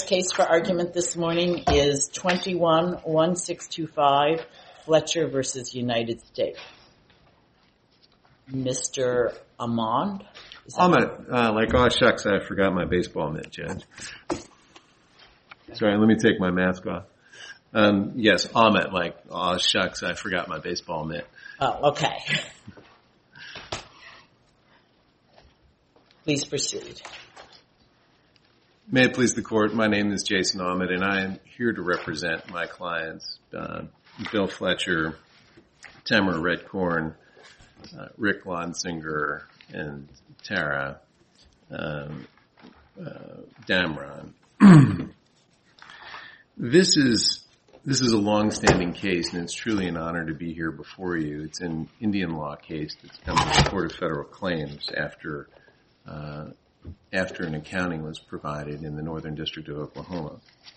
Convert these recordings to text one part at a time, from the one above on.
case for argument this morning is 21-1625, Fletcher versus United States. Mr. Ahmad? Ahmad, oh shucks, I forgot my baseball mitt, Judge. Sorry, let me take my mask off. Yes, Ahmad, oh shucks, I forgot my baseball mitt. Oh, okay. Please proceed. May it please the court, my name is Jason Ahmad, and I am here to represent my clients, Bill Fletcher, Tamara Redcorn, Rick Lonsinger, and Tara Damron. This is a long-standing case, and it's truly an honor to be here before you. It's an Indian law case that's come to the Court of Federal Claims after an accounting was provided in the Northern District of Oklahoma.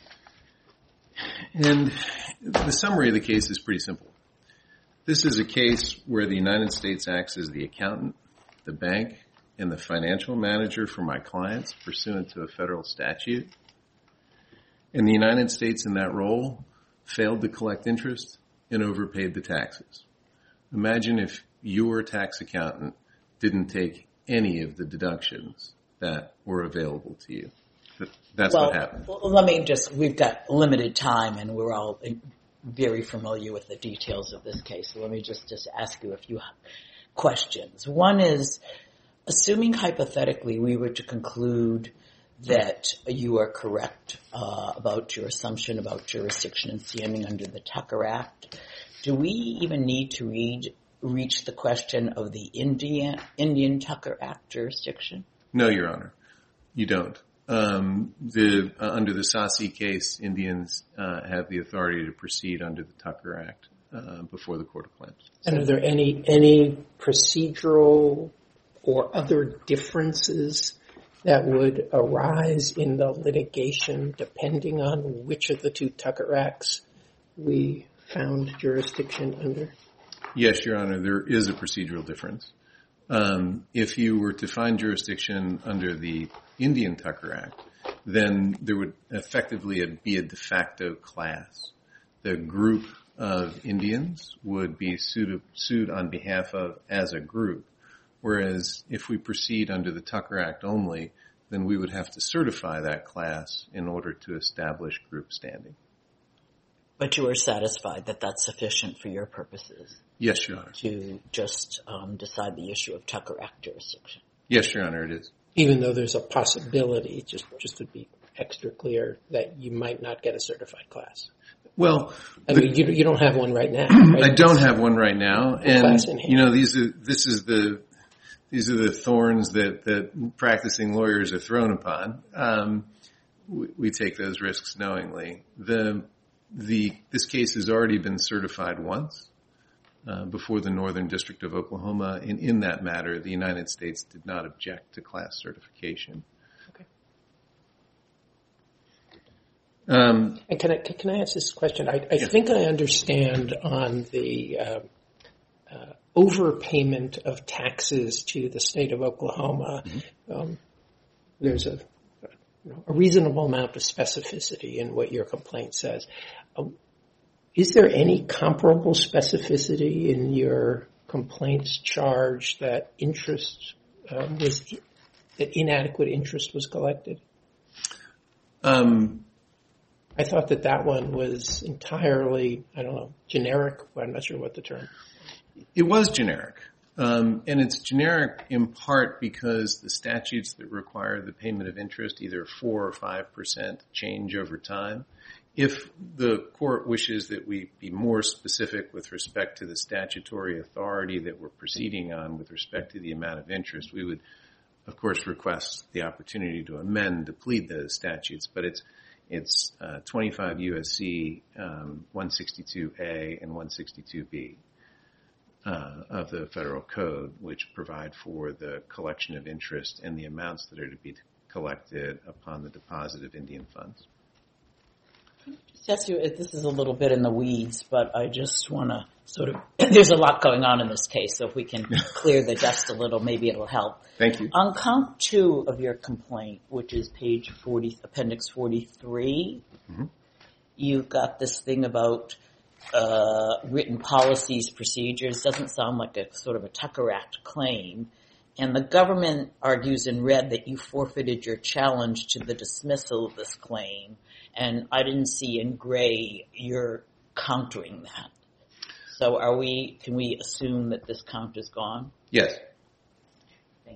And the summary of the case is pretty simple. This is a case where the United States acts as the accountant, the bank, and the financial manager for my clients pursuant to a federal statute. And the United States in that role failed to collect interest and overpaid the taxes. Imagine if your tax accountant didn't take any of the deductions that were available to you. That's what happened. Well, we've got limited time and we're all very familiar with the details of this case. So let me just ask you a few questions. One is, assuming hypothetically we were to conclude that you are correct about your assumption about jurisdiction and standing under the Tucker Act, do we even need to reach the question of the Indian Tucker Act jurisdiction? No, Your Honor, you don't. Under the Sasi case, Indians have the authority to proceed under the Tucker Act before the Court of Claims. And are there any procedural or other differences that would arise in the litigation depending on which of the two Tucker Acts we found jurisdiction under? Yes, Your Honor, there is a procedural difference. If you were to find jurisdiction under the Indian Tucker Act, then there would effectively be a de facto class. The group of Indians would be sued on behalf of as a group, whereas if we proceed under the Tucker Act only, then we would have to certify that class in order to establish group standing. But you are satisfied that that's sufficient for your purposes? Yes, Your Honor. To just decide the issue of Tucker Act jurisdiction? Yes, Your Honor, it is. Even though there's a possibility, just to be extra clear, that you might not get a certified class? Well, you don't have one right now, right? I don't have one right now, and these are the thorns that practicing lawyers are thrown upon. We take those risks knowingly. This case has already been certified once before the Northern District of Oklahoma, and in that matter, the United States did not object to class certification. Okay. And can I ask this question? I think I understand on the overpayment of taxes to the state of Oklahoma. Mm-hmm. There's a reasonable amount of specificity in what your complaint says. Is there any comparable specificity in your complaint's charge that that inadequate interest was collected? I thought that one was entirely, generic. I'm not sure what the term. It was generic. And it's generic in part because the statutes that require the payment of interest, either 4 or 5% change over time. If the court wishes that we be more specific with respect to the statutory authority that we're proceeding on with respect to the amount of interest, we would, of course, request the opportunity to amend, to plead those statutes. But it's 25 U.S.C. 162A and 162B. Of the federal code, which provide for the collection of interest and the amounts that are to be collected upon the deposit of Indian funds. Just ask you, this is a little bit in the weeds, but I just want to sort of, there's a lot going on in this case, so if we can clear the dust a little, maybe it'll help. Thank you. On count 2 of your complaint, which is page 40, appendix 43, you've got this thing about written policies, procedures. Doesn't sound like a sort of a Tucker Act claim. And the government argues in red that you forfeited your challenge to the dismissal of this claim. And I didn't see in gray you're countering that. So can we assume that this count is gone? Yes. Thank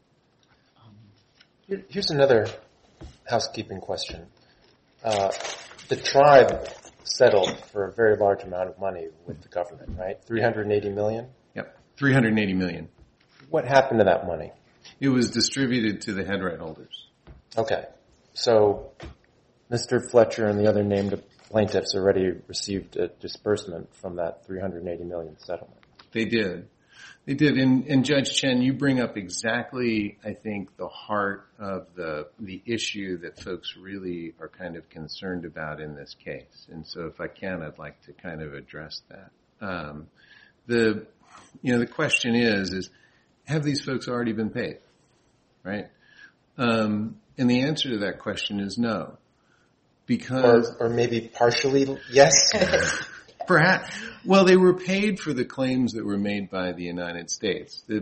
you. Here's another housekeeping question. The tribe settled for a very large amount of money with the government, right? $380 million? Yep. $380 million. What happened to that money? It was distributed to the head right holders. Okay. So Mr. Fletcher and the other named plaintiffs already received a disbursement from that $380 million settlement. They did. They did. And Judge Chen, you bring up exactly, I think, the heart of the issue that folks really are kind of concerned about in this case. And so if I can, I'd like to kind of address that. The question is have these folks already been paid? Right? And the answer to that question is no. Because or maybe partially yes? Perhaps. Well, they were paid for the claims that were made by the United States. This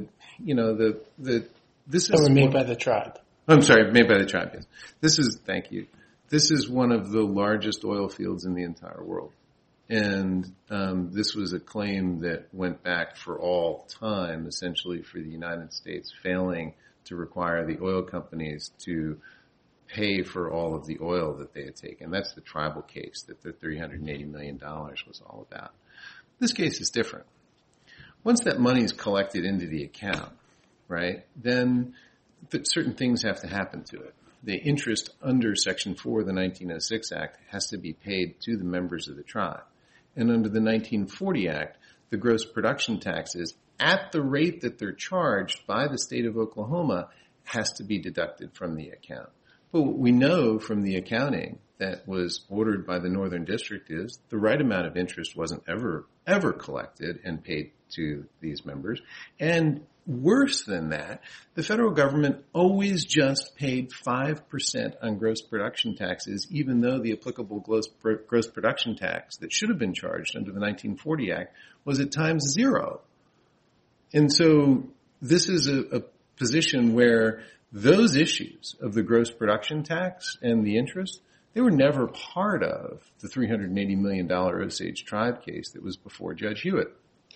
is made by the tribe. I'm sorry, made by the tribe. Yes. Thank you. This is one of the largest oil fields in the entire world, and this was a claim that went back for all time, essentially, for the United States failing to require the oil companies to pay for all of the oil that they had taken. That's the tribal case that the $380 million was all about. This case is different. Once that money is collected into the account, right, then certain things have to happen to it. The interest under Section 4 of the 1906 Act has to be paid to the members of the tribe. And under the 1940 Act, the gross production taxes at the rate that they're charged by the state of Oklahoma has to be deducted from the account. But what we know from the accounting that was ordered by the Northern District is the right amount of interest wasn't ever collected and paid to these members. And worse than that, the federal government always just paid 5% on gross production taxes, even though the applicable gross production tax that should have been charged under the 1940 Act was at times 0. And so this is a position where those issues of the gross production tax and the interest, they were never part of the $380 million Osage tribe case that was before Judge Hewitt.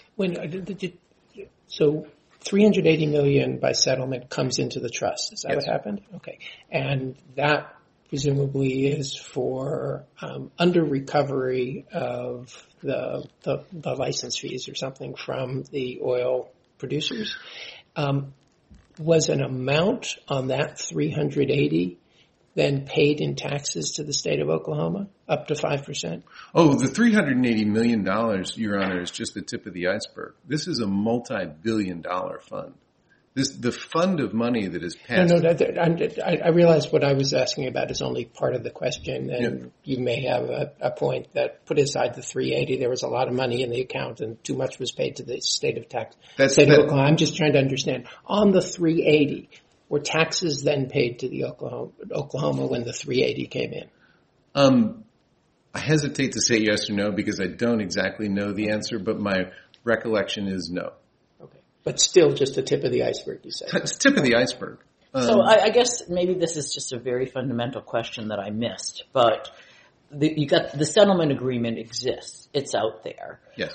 So $380 million by settlement comes into the trust. Is that what happened? Okay. And that presumably is for under recovery of the license fees or something from the oil producers. Was an amount on that $380 then paid in taxes to the state of Oklahoma, up to 5%? Oh, the $380 million, Your Honor, is just the tip of the iceberg. This is a multi-billion-dollar fund. The fund of money that is passed. No, I realize what I was asking about is only part of the question, and you may have a point that put aside the $380. There was a lot of money in the account, and too much was paid to the state of Oklahoma. I'm just trying to understand. On the $380, were taxes then paid to the Oklahoma when the $380 came in? I hesitate to say yes or no because I don't exactly know the answer, but my recollection is no. But still just the tip of the iceberg, you say? It's tip of the iceberg. So I guess maybe this is just a very fundamental question that I missed, but you got the settlement agreement exists. It's out there. Yes.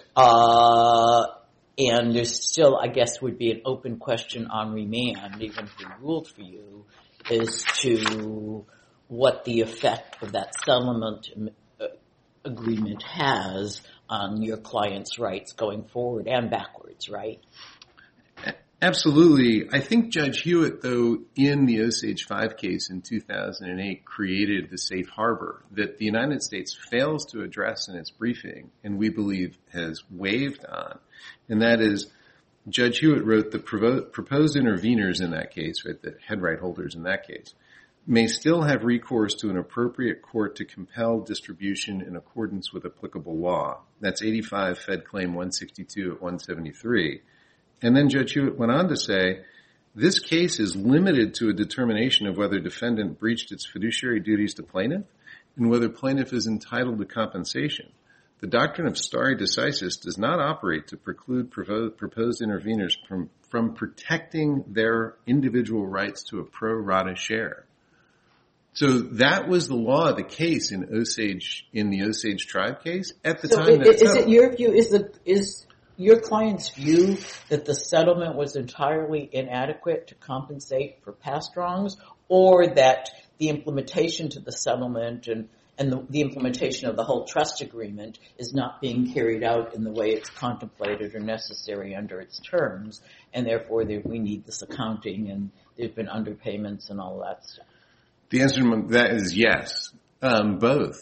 And there's still, I guess, would be an open question on remand, even if we ruled for you, as to what the effect of that settlement agreement has on your client's rights going forward and backwards, right? Absolutely. I think Judge Hewitt, though, in the Osage 5 case in 2008, created the safe harbor that the United States fails to address in its briefing, and we believe has waived on. And that is, Judge Hewitt wrote the proposed interveners in that case, right, the head right holders in that case, may still have recourse to an appropriate court to compel distribution in accordance with applicable law. That's 85 Fed Claim 162 at 173. And then Judge Hewitt went on to say, this case is limited to a determination of whether defendant breached its fiduciary duties to plaintiff and whether plaintiff is entitled to compensation. The doctrine of stare decisis does not operate to preclude proposed interveners from protecting their individual rights to a pro rata share. So that was the law of the case in the Osage Tribe case at the time. Is it your view? Is your client's view that the settlement was entirely inadequate to compensate for past wrongs, or that the implementation to the settlement and the implementation of the whole trust agreement is not being carried out in the way it's contemplated or necessary under its terms, and therefore we need this accounting and there's been underpayments and all that stuff? The answer to that is yes, both.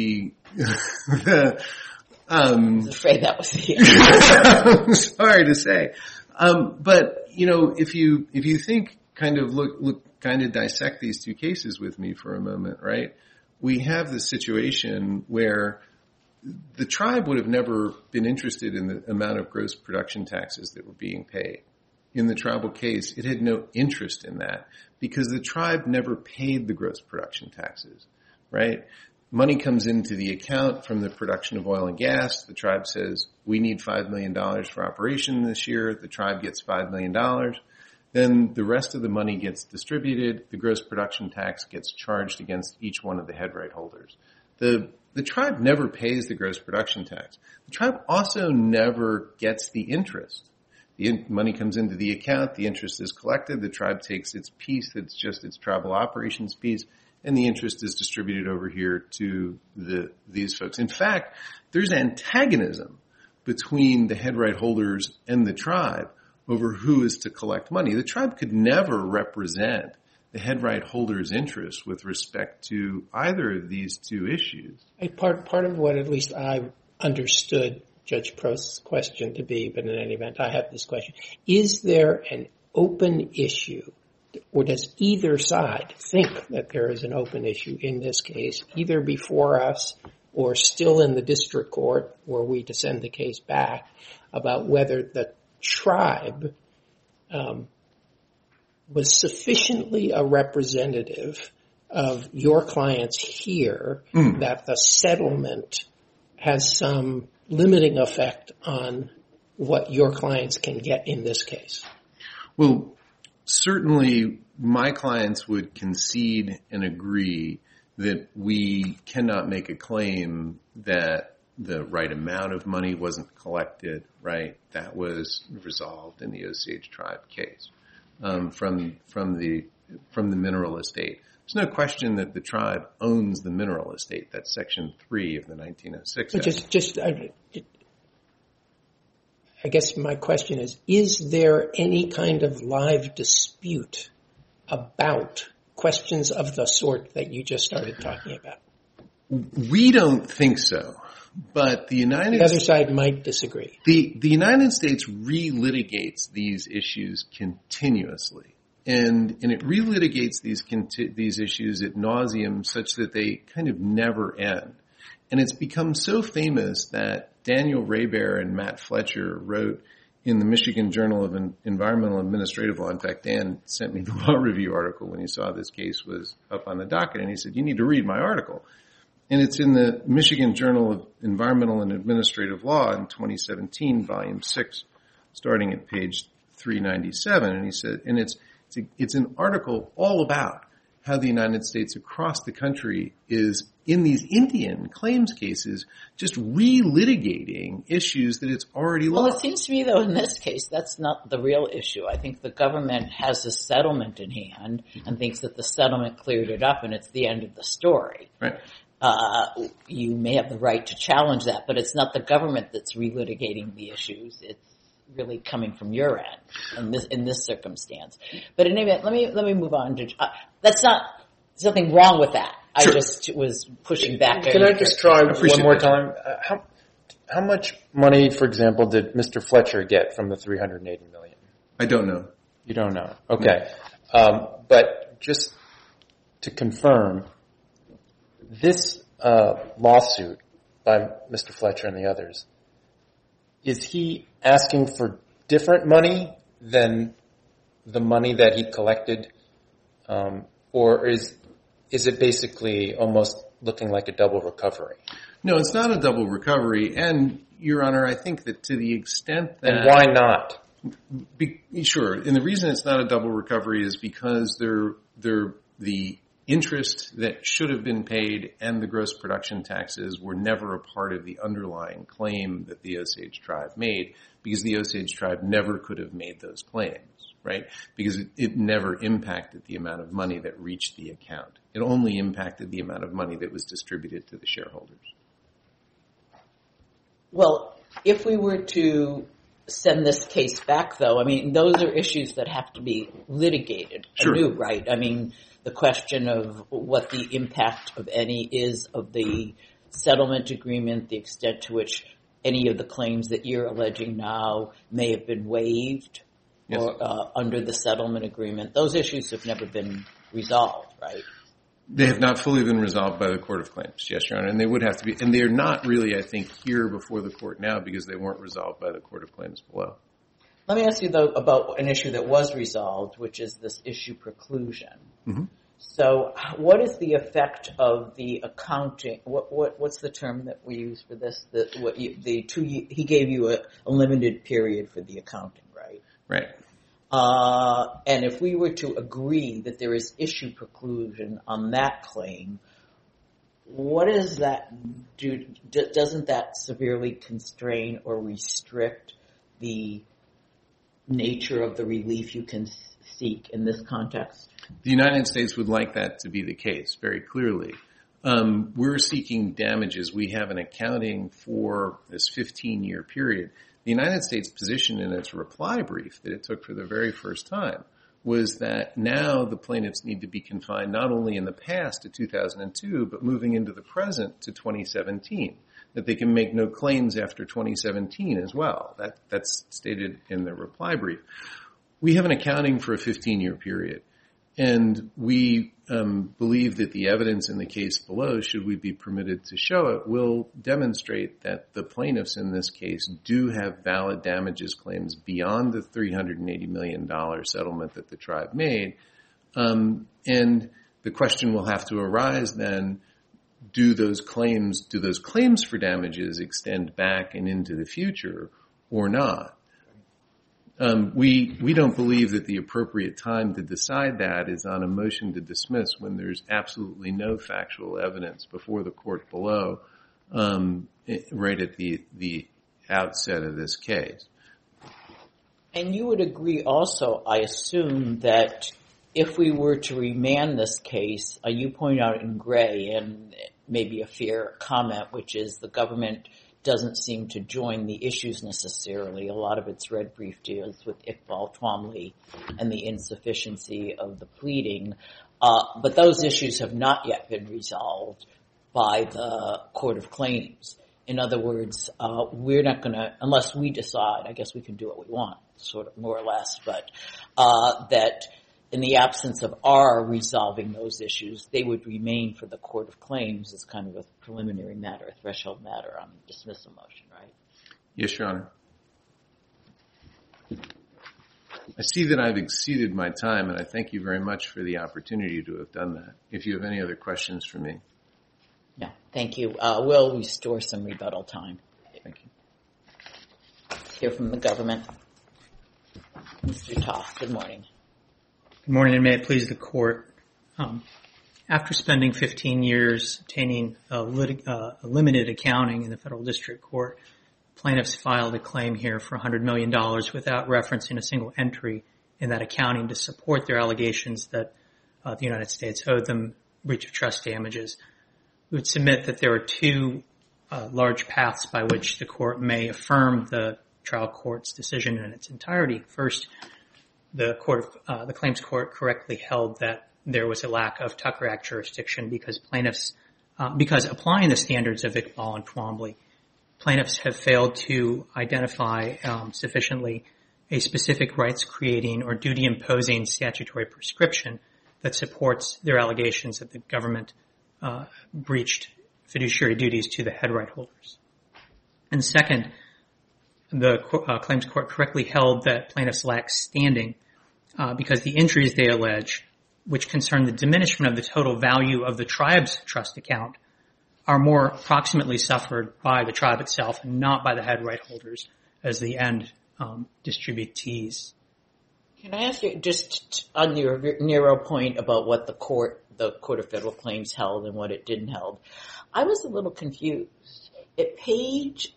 I was afraid that was the answer. I'm sorry to say, but if you think, kind of dissect these two cases with me for a moment, right? We have this situation where the tribe would have never been interested in the amount of gross production taxes that were being paid. In the tribal case, it had no interest in that because the tribe never paid the gross production taxes, right? Money comes into the account from the production of oil and gas. The tribe says, we need $5 million for operation this year. The tribe gets $5 million. Then the rest of the money gets distributed. The gross production tax gets charged against each one of the head right holders. The tribe never pays the gross production tax. The tribe also never gets the interest. The money comes into the account. The interest is collected. The tribe takes its piece that's just its tribal operations piece, and the interest is distributed over here to these folks. In fact, there's antagonism between the head right holders and the tribe over who is to collect money. The tribe could never represent the head right holder's interest with respect to either of these two issues. Part of what at least I understood Judge Prost's question to be, but in any event, I have this question. Is there an open issue, or does either side think that there is an open issue in this case, either before us or still in the district court where we to send the case back, about whether the tribe was sufficiently a representative of your clients here that the settlement has some limiting effect on what your clients can get in this case? Well, certainly my clients would concede and agree that we cannot make a claim that the right amount of money wasn't collected, right? That was resolved in the Osage Tribe case from the mineral estate. There's no question that the tribe owns the mineral estate. That's Section 3 of the 1906 Act. I guess my question is there any kind of live dispute about questions of the sort that you just started talking about? We don't think so. But the other side might disagree. The United States relitigates these issues continuously. And it relitigates these issues ad nauseum such that they kind of never end. And it's become so famous that Daniel Raybear and Matt Fletcher wrote in the Michigan Journal of Environmental Administrative Law. In fact, Dan sent me the law review article when he saw this case was up on the docket, and he said, you need to read my article. And it's in the Michigan Journal of Environmental and Administrative Law in 2017, volume 6, starting at page 397. And he said, and it's an article all about how the United States across the country is, in these Indian claims cases, just relitigating issues that it's already lost. Well, it seems to me, though, in this case, that's not the real issue. I think the government has a settlement in hand and thinks that the settlement cleared it up and it's the end of the story. Right. You may have the right to challenge that, but it's not the government that's relitigating the issues. It's really coming from your end in this circumstance. But in any event, let me move on to there's nothing wrong with that. Sure. I just was pushing back. Can I just try one more time? How much money, for example, did Mr. Fletcher get from the $380 million? I don't know. You don't know. Okay. But just to confirm, this lawsuit by Mr. Fletcher and the others, is he asking for different money than the money that he collected, or is it basically almost looking like a double recovery? No, it's not a double recovery. And, Your Honor, I think that to the extent that... And why not? Sure. And the reason it's not a double recovery is because the interest that should have been paid and the gross production taxes were never a part of the underlying claim that the Osage tribe made, because the Osage tribe never could have made those claims, right? Because it never impacted the amount of money that reached the account. It only impacted the amount of money that was distributed to the shareholders. Well, if we were to send this case back, though, I mean, those are issues that have to be litigated anew, right? I mean, the question of what the impact of any is of the settlement agreement, the extent to which any of the claims that you're alleging now may have been waived or under the settlement agreement. Those issues have never been resolved, right? They have not fully been resolved by the Court of Claims, yes, Your Honor, and they would have to be. And they're not really, I think, here before the court now because they weren't resolved by the Court of Claims below. Let me ask you, though, about an issue that was resolved, which is this issue preclusion. Mm-hmm. So what is the effect of the accounting? What's the term that we use for this? He gave you a limited period for the accounting, right? Right. And if we were to agree that there is issue preclusion on that claim, what does that do? Doesn't that severely constrain or restrict the nature of the relief you can seek in this context? The United States would like that to be the case, very clearly. We're seeking damages. We have an accounting for this 15-year period. The United States' position in its reply brief that it took for the very first time was that now the plaintiffs need to be confined not only in the past to 2002, but moving into the present to 2017, that they can make no claims after 2017 as well. That's stated in the reply brief. We have an accounting for a 15-year period, and we believe that the evidence in the case below, should we be permitted to show it, will demonstrate that the plaintiffs in this case do have valid damages claims beyond the $380 million settlement that the tribe made. And the question will have to arise then, do those claims for damages extend back and into the future or not? We don't believe that the appropriate time to decide that is on a motion to dismiss when there's absolutely no factual evidence before the court below, right at the outset of this case. And you would agree also, I assume, that if we were to remand this case, you point out in gray, and maybe a fair comment, which is the government doesn't seem to join the issues necessarily. A lot of its red brief deals with Iqbal Twombly and the insufficiency of the pleading. But those issues have not yet been resolved by the Court of Claims. In other words, we're not going to, unless we decide, I guess we can do what we want, sort of more or less, but that in the absence of our resolving those issues, they would remain for the Court of Claims as kind of a preliminary matter, a threshold matter on the dismissal motion, right? Yes, Your Honor. I see that I've exceeded my time, and I thank you very much for the opportunity to have done that. If you have any other questions for me. No, thank you. We'll restore some rebuttal time. Thank you. Let's hear from the government. Mr. Toth, good morning. Good morning, and may it please the Court. After spending 15 years obtaining a limited accounting in the Federal District Court, plaintiffs filed a claim here for $100 million without referencing a single entry in that accounting to support their allegations that the United States owed them breach of trust damages. We would submit that there are two large paths by which the Court may affirm the trial court's decision in its entirety. First, the Claims Court correctly held that there was a lack of Tucker Act jurisdiction because applying the standards of Iqbal and Twombly, plaintiffs have failed to identify sufficiently a specific rights-creating or duty-imposing statutory prescription that supports their allegations that the government breached fiduciary duties to the head right holders. And second, the claims court correctly held that plaintiffs lack standing because the injuries they allege, which concern the diminishment of the total value of the tribe's trust account, are more proximately suffered by the tribe itself and not by the head right holders as the end distributees. Can I ask you, just on your narrow point about what the Court of Federal Claims held and what it didn't hold, I was a little confused. At page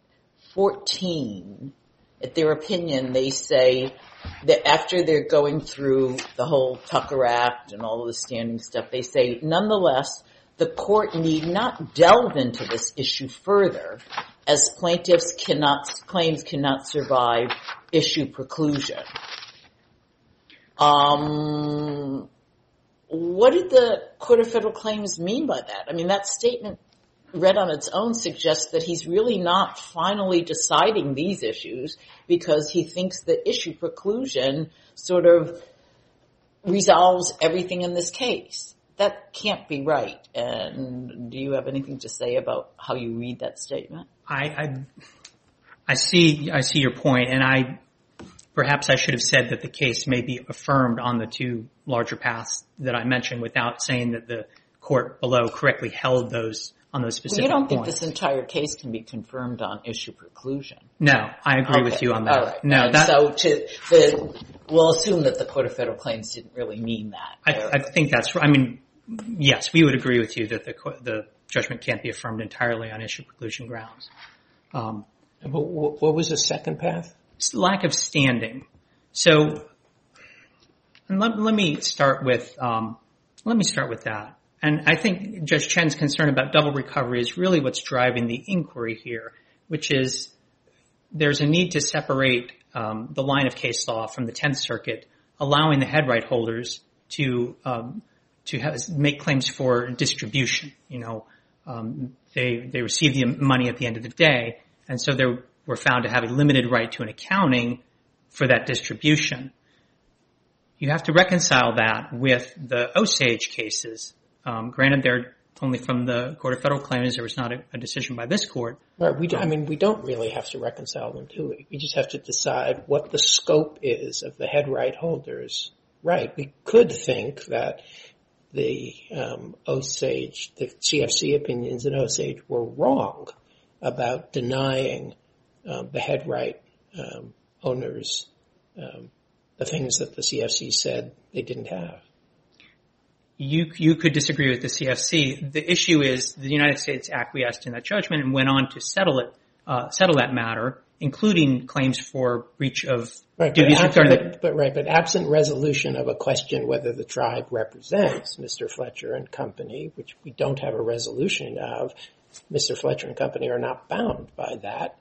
14, at their opinion, they say that after they're going through the whole Tucker Act and all of the standing stuff, they say, nonetheless, the court need not delve into this issue further as plaintiffs' claims cannot survive issue preclusion. What did the Court of Federal Claims mean by that? I mean, that statement read on its own suggests that he's really not finally deciding these issues because he thinks that issue preclusion sort of resolves everything in this case. That can't be right. And do you have anything to say about how you read that statement? I see your point, and perhaps I should have said that the case may be affirmed on the two larger paths that I mentioned without saying that the court below correctly held those on those specific points. You don't think this entire case can be confirmed on issue preclusion? No, I agree with you on that. All right. No, we'll assume that the Court of Federal Claims didn't really mean that. I think that's right. I mean, yes, we would agree with you that the judgment can't be affirmed entirely on issue preclusion grounds. But what was the second path? Lack of standing. So let me start with that. And I think Judge Chen's concern about double recovery is really what's driving the inquiry here, which is there's a need to separate the line of case law from the 10th Circuit, allowing the head right holders to make claims for distribution. You know, they receive the money at the end of the day, and so they were found to have a limited right to an accounting for that distribution. You have to reconcile that with the Osage cases. Granted, they're only from the Court of Federal Claims. There was not a decision by this court. Right. We don't really have to reconcile them, do we? We just have to decide what the scope is of the head right holders' right. We could think that the Osage, the CFC opinions in Osage were wrong about denying the head right owners the things that the CFC said they didn't have. You could disagree with the CFC. The issue is the United States acquiesced in that judgment and went on to settle that matter, including claims for breach of duties. But absent resolution of a question whether the tribe represents Mr. Fletcher and company, which we don't have a resolution of, Mr. Fletcher and company are not bound by that,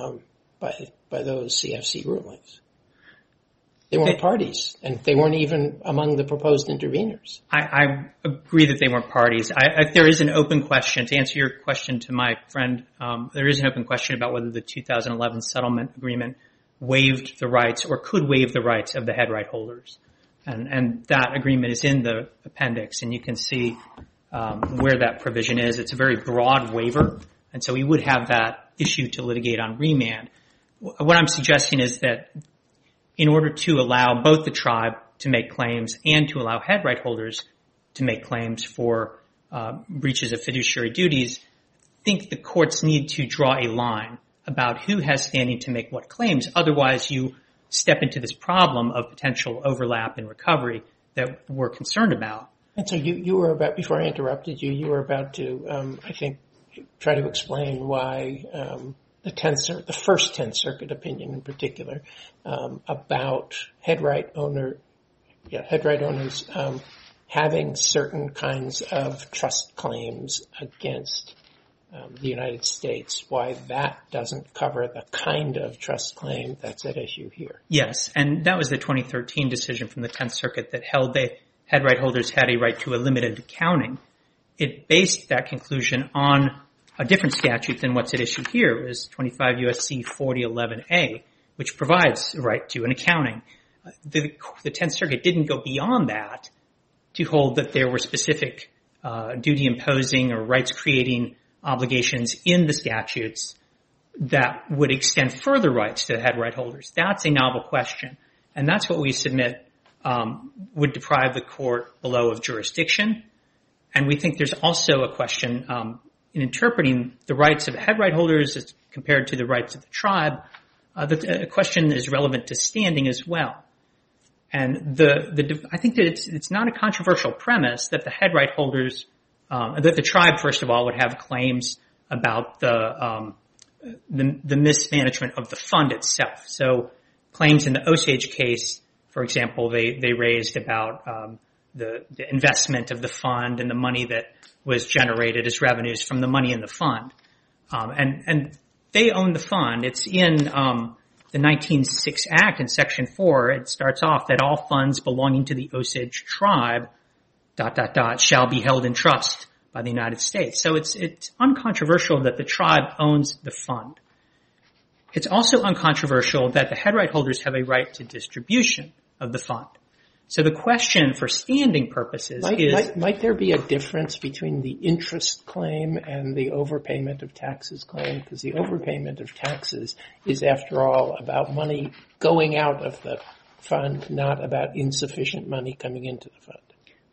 by those CFC rulings. They weren't parties, and they weren't even among the proposed interveners. I agree that they weren't parties. There is an open question. To answer your question to my friend, there is an open question about whether the 2011 settlement agreement waived the rights or could waive the rights of the head right holders. And that agreement is in the appendix, and you can see where that provision is. It's a very broad waiver, and so we would have that issue to litigate on remand. What I'm suggesting is that in order to allow both the tribe to make claims and to allow head right holders to make claims for breaches of fiduciary duties, I think the courts need to draw a line about who has standing to make what claims. Otherwise, you step into this problem of potential overlap in recovery that we're concerned about. And so you were about, before I interrupted you, you were about to, I think, try to explain why the first 10th Circuit opinion in particular, about head right owners having certain kinds of trust claims against the United States, why that doesn't cover the kind of trust claim that's at issue here. Yes, and that was the 2013 decision from the 10th Circuit that held that head right holders had a right to a limited accounting. It based that conclusion on a different statute than what's at issue here. It was 25 U.S.C. 4011A, which provides a right to an accounting. The 10th Circuit didn't go beyond that to hold that there were specific duty-imposing or rights-creating obligations in the statutes that would extend further rights to the head right holders. That's a novel question, and that's what we submit would deprive the court below of jurisdiction. And we think there's also a question in interpreting the rights of the head right holders as compared to the rights of the tribe. The question is relevant to standing as well. And I think that it's not a controversial premise that the head right holders, that the tribe, first of all, would have claims about the mismanagement of the fund itself. So claims in the Osage case, for example, they raised about the investment of the fund and the money that was generated as revenues from the money in the fund. And they own the fund. It's in the 1906 Act in Section 4. It starts off that all funds belonging to the Osage tribe, ... shall be held in trust by the United States. So it's uncontroversial that the tribe owns the fund. It's also uncontroversial that the head right holders have a right to distribution of the fund. So the question for standing purposes is... Might there be a difference between the interest claim and the overpayment of taxes claim? Because the overpayment of taxes is, after all, about money going out of the fund, not about insufficient money coming into the fund.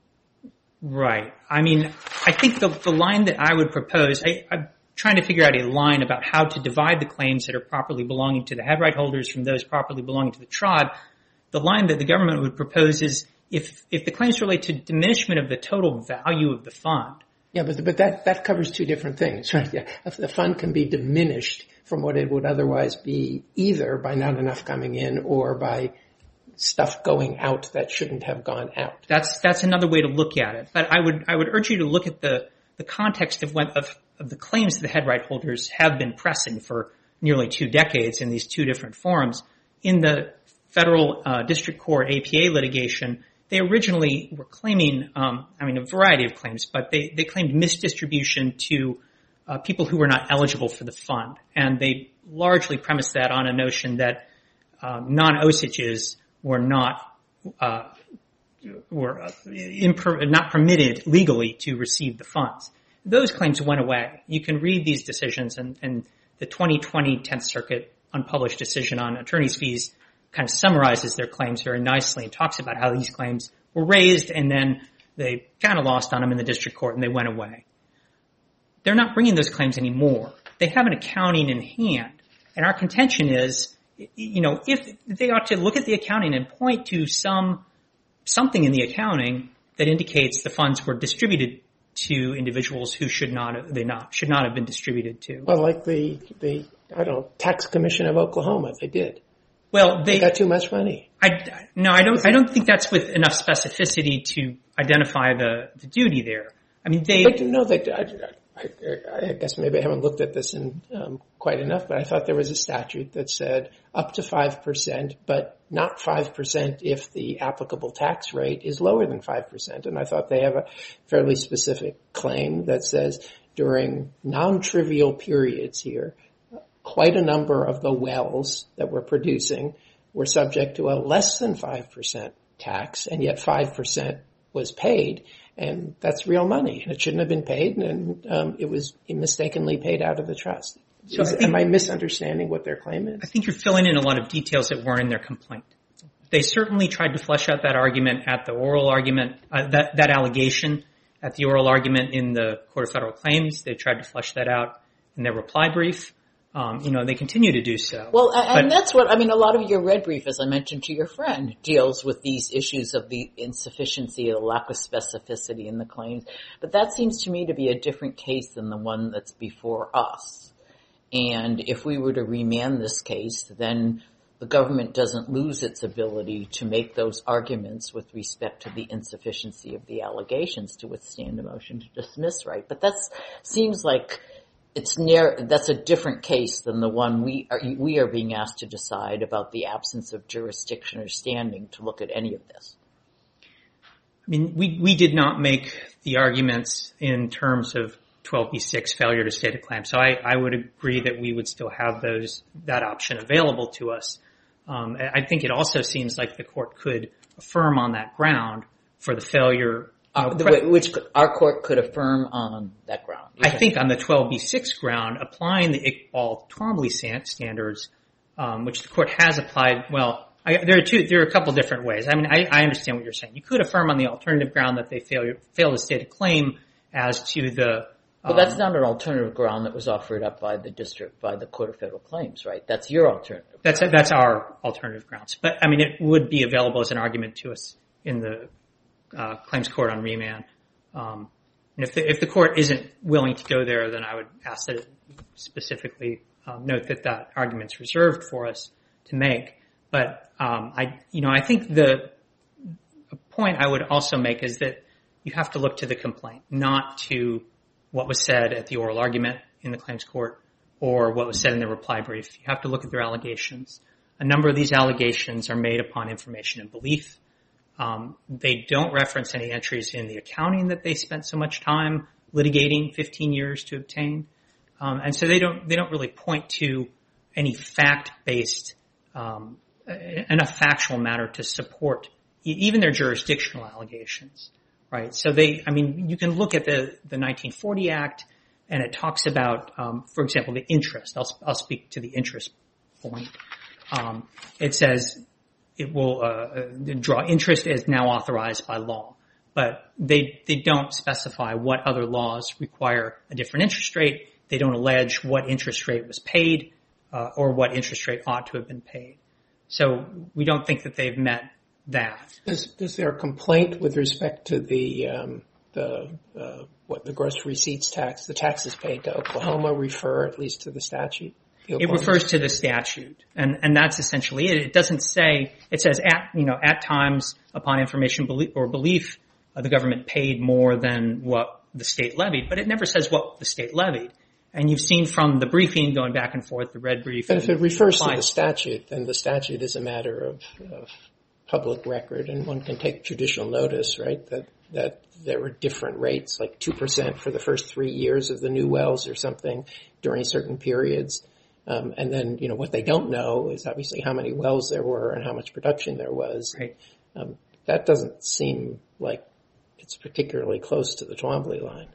Right. I mean, I think the line that I would propose, I'm trying to figure out a line about how to divide the claims that are properly belonging to the head right holders from those properly belonging to the tribe. The line that the government would propose is if the claims relate to diminishment of the total value of the fund. Yeah, but that covers two different things, right? Yeah. The fund can be diminished from what it would otherwise be, either by not enough coming in or by stuff going out that shouldn't have gone out. That's another way to look at it. But I would urge you to look at the context of the claims that the head right holders have been pressing for nearly 2 decades in these 2 different forums. In the federal district court APA litigation, they originally were claiming, a variety of claims, but they claimed misdistribution to people who were not eligible for the fund. And they largely premised that on a notion that non-Osages were not permitted legally to receive the funds. Those claims went away. You can read these decisions, and the 2020 10th Circuit unpublished decision on attorney's fees kind of summarizes their claims very nicely and talks about how these claims were raised and then they kind of lost on them in the district court and they went away. They're not bringing those claims anymore. They have an accounting in hand. And our contention is, if they ought to look at the accounting and point to something in the accounting that indicates the funds were distributed to individuals who should not have been distributed to. Well, like the Tax Commission of Oklahoma, they did. Well, they got too much money. I don't think that's with enough specificity to identify the duty there. I mean, I guess maybe I haven't looked at this in quite enough, but I thought there was a statute that said up to 5%, but not 5% if the applicable tax rate is lower than 5%. And I thought they have a fairly specific claim that says during non-trivial periods here, quite a number of the wells that we're producing were subject to a less than 5% tax, and yet 5% was paid. And that's real money, and it shouldn't have been paid, and it was mistakenly paid out of the trust. Am I misunderstanding what their claim is? I think you're filling in a lot of details that weren't in their complaint. They certainly tried to flesh out that argument at the oral argument, that allegation at the oral argument in the Court of Federal Claims. They tried to flesh that out in their reply brief. They continue to do so. Well, and that's what, a lot of your red brief, as I mentioned to your friend, deals with these issues of the insufficiency, the lack of specificity in the claims. But that seems to me to be a different case than the one that's before us. And if we were to remand this case, then the government doesn't lose its ability to make those arguments with respect to the insufficiency of the allegations to withstand a motion to dismiss, right? But that seems like that's a different case than the one we are being asked to decide about the absence of jurisdiction or standing to look at any of this. I mean, we did not make the arguments in terms of 12b6 failure to state a claim. So I would agree that we would still have that option available to us. I think it also seems like the court could affirm on that ground for the failure which our court could affirm on that ground. I think on the 12b6 ground, applying the Iqbal Twombly standards, which the court has applied, there are a couple different ways. I mean, I understand what you're saying. You could affirm on the alternative ground that they fail to state a claim as to the... But that's not an alternative ground that was offered up by the Court of Federal Claims, right? That's your alternative. That's our alternative grounds. But, I mean, it would be available as an argument to us in the claims court on remand. And if the court isn't willing to go there, then I would ask that it specifically note that argument's reserved for us to make. But I think the point I would also make is that you have to look to the complaint, not to what was said at the oral argument in the claims court or what was said in the reply brief. You have to look at their allegations. A number of these allegations are made upon information and belief. They don't reference any entries in the accounting that they spent so much time litigating 15 years to obtain. And so they don't really point to any fact-based, enough factual matter to support even their jurisdictional allegations, right? So you can look at the 1940 Act and it talks about, for example, the interest. I'll speak to the interest point. It says it will draw interest as now authorized by law, but they don't specify what other laws require a different interest rate. They don't allege what interest rate was paid or what interest rate ought to have been paid. So we don't think that they've met that. Is there a complaint with respect to the gross receipts tax, the taxes paid to Oklahoma, refer at least to the statute? It refers to the statute, and that's essentially it. It doesn't say. It says at times upon information or belief, the government paid more than what the state levied, but it never says what the state levied. And you've seen from the briefing going back and forth, the red brief. But if it refers to the statute, then the statute is a matter of public record, and one can take judicial notice, right? That there were different rates, like 2% for the first 3 years of the new wells or something during certain periods. And then, what they don't know is obviously how many wells there were and how much production there was. Right. That doesn't seem like it's close to the Twombly line.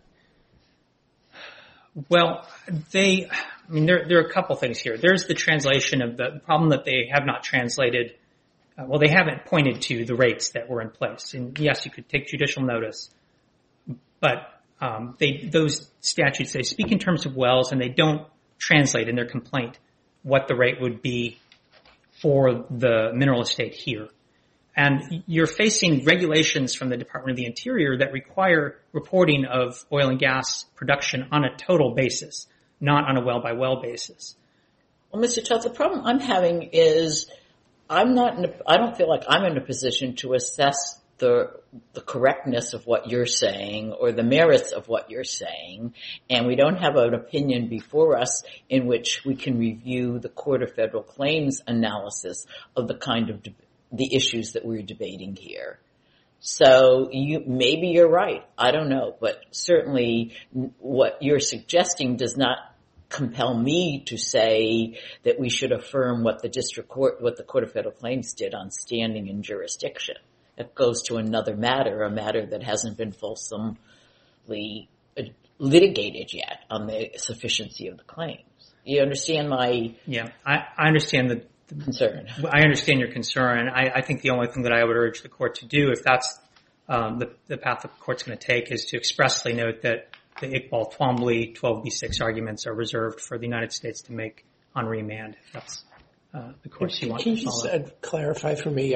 Well, there are a couple things here. There's the translation of the problem that they have not translated. They haven't pointed to the rates that were in place. And yes, you could take judicial notice, but those statutes, they speak in terms of wells, and they don't translate in their complaint what the rate would be for the mineral estate here. And you're facing regulations from the Department of the Interior that require reporting of oil and gas production on a total basis, not on a well-by-well basis. Well, Mr. Tubbs, the problem I'm having is I don't feel like I'm in a position to assess the correctness of what you're saying or the merits of what you're saying, and we don't have an opinion before us in which we can review the Court of Federal Claims analysis of the kind of the issues that we're debating here. So maybe you're right. I don't know, but certainly what you're suggesting does not compel me to say that we should affirm what the Court of Federal Claims did on standing and jurisdiction. It goes to another matter, a matter that hasn't been fulsomely litigated yet on the sufficiency of the claims. You understand my... Yeah, I understand the concern. I understand your concern. I think the only thing that I would urge the court to do, if that's the path the court's going to take, is to expressly note that the Iqbal Twombly 12b6 arguments are reserved for the United States to make on remand. If that's the course you want to follow. Can you just clarify for me?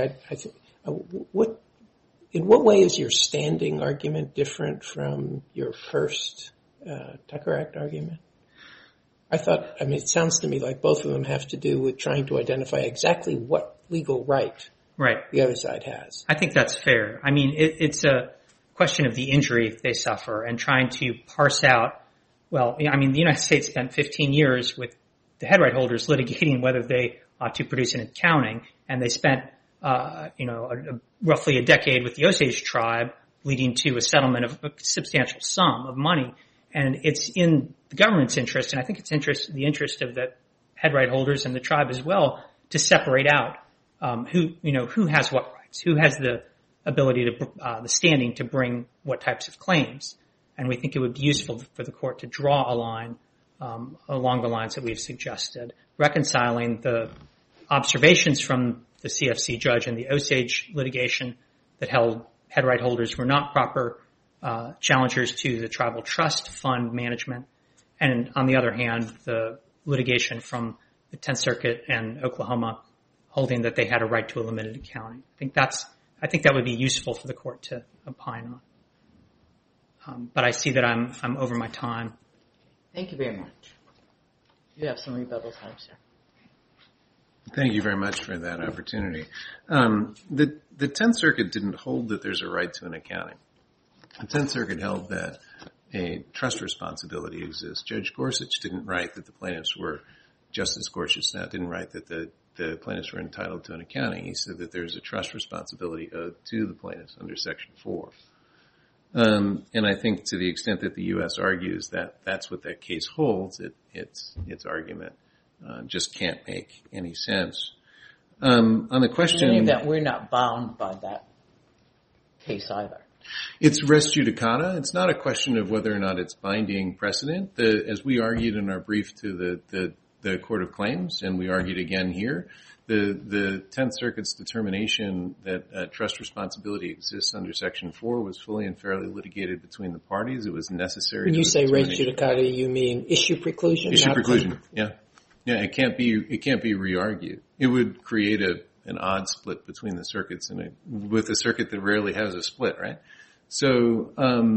In what way is your standing argument different from your first Tucker Act argument? It sounds to me like both of them have to do with trying to identify exactly what legal right the other side has. I think that's fair. It's a question of the injury they suffer and trying to parse out, the United States spent 15 years with the head right holders litigating whether they ought to produce an accounting, and they spent, roughly a decade with the Osage tribe leading to a settlement of a substantial sum of money. And it's in the government's interest, and I think it's the interest of the head right holders and the tribe as well, to separate out who has what rights, who has the ability the standing to bring what types of claims. And we think it would be useful for the court to draw a line along the lines that we've suggested, reconciling the observations from the CFC judge in the Osage litigation that held head right holders were not proper challengers to the tribal trust fund management, and on the other hand, the litigation from the 10th Circuit and Oklahoma holding that they had a right to a limited accounting. I think that would be useful for the court to opine on. But I see that I'm over my time. Thank you very much. You have some rebuttal time, sir. Thank you very much for that opportunity. The 10th Circuit didn't hold that there's a right to an accounting. The 10th Circuit held that a trust responsibility exists. Judge Gorsuch didn't write that the plaintiffs were, Justice Gorsuch didn't write that the plaintiffs were entitled to an accounting. He said that there's a trust responsibility owed to the plaintiffs under Section 4. And I think to the extent that the U.S. argues that that's what that case holds, its argument just can't make any sense. On the question... In any event, we're not bound by that case either. It's res judicata. It's not a question of whether or not it's binding precedent. As we argued in our brief to the Court of Claims, and we argued again here, the 10th Circuit's determination that trust responsibility exists under Section 4 was fully and fairly litigated between the parties. It was necessary. When you say res judicata, you mean issue preclusion? Issue preclusion, yeah. Yeah, it can't be re-argued. It would create an odd split between the circuits with a circuit that rarely has a split, right? So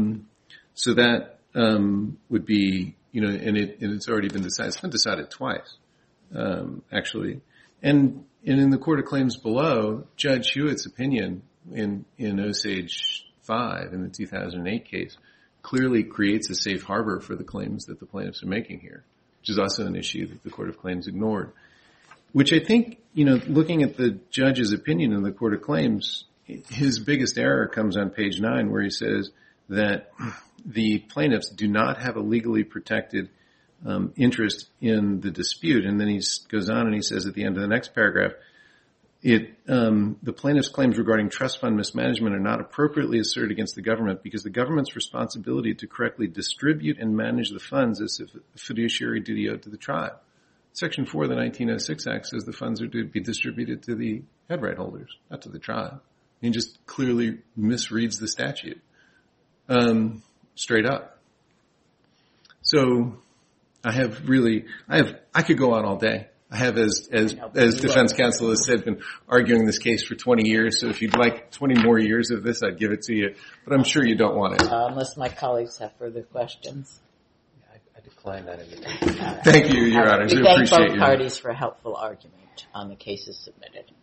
that would be, and it's already been decided. It's been decided twice, actually. And in the Court of Claims below, Judge Hewitt's opinion in Osage 5 in the 2008 case clearly creates a safe harbor for the claims that the plaintiffs are making here, which is also an issue that the Court of Claims ignored. Which I think, looking at the judge's opinion in the Court of Claims, his biggest error comes on page 9 where he says that the plaintiffs do not have a legally protected interest in the dispute. And then he goes on and he says at the end of the next paragraph, the plaintiff's claims regarding trust fund mismanagement are not appropriately asserted against the government because the government's responsibility to correctly distribute and manage the funds is a fiduciary duty owed to the tribe. Section 4 of the 1906 Act says the funds are to be distributed to the head right holders, not to the tribe. He just clearly misreads the statute, straight up. So I could go on all day. I have, as defense counsel has said, been arguing this case for 20 years. So if you'd like 20 more years of this, I'd give it to you. But I'm sure you don't want it. Unless my colleagues have further questions. I decline that invitation. Thank you, Your Honors. We thank both parties for a helpful argument on the cases submitted.